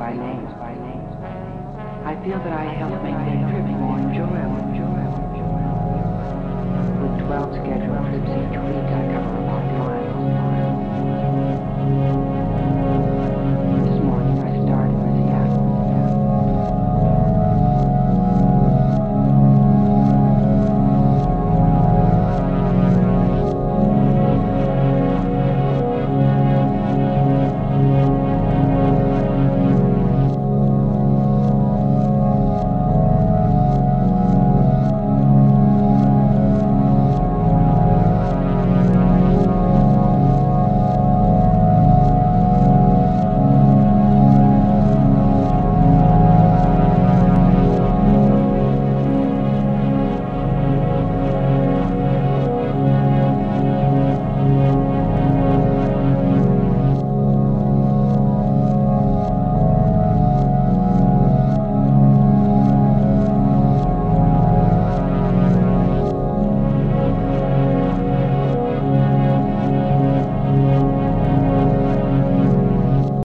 by name. I feel that I help make their trip more enjoyable. With 12 scheduled trips each week, I cover about 5 miles.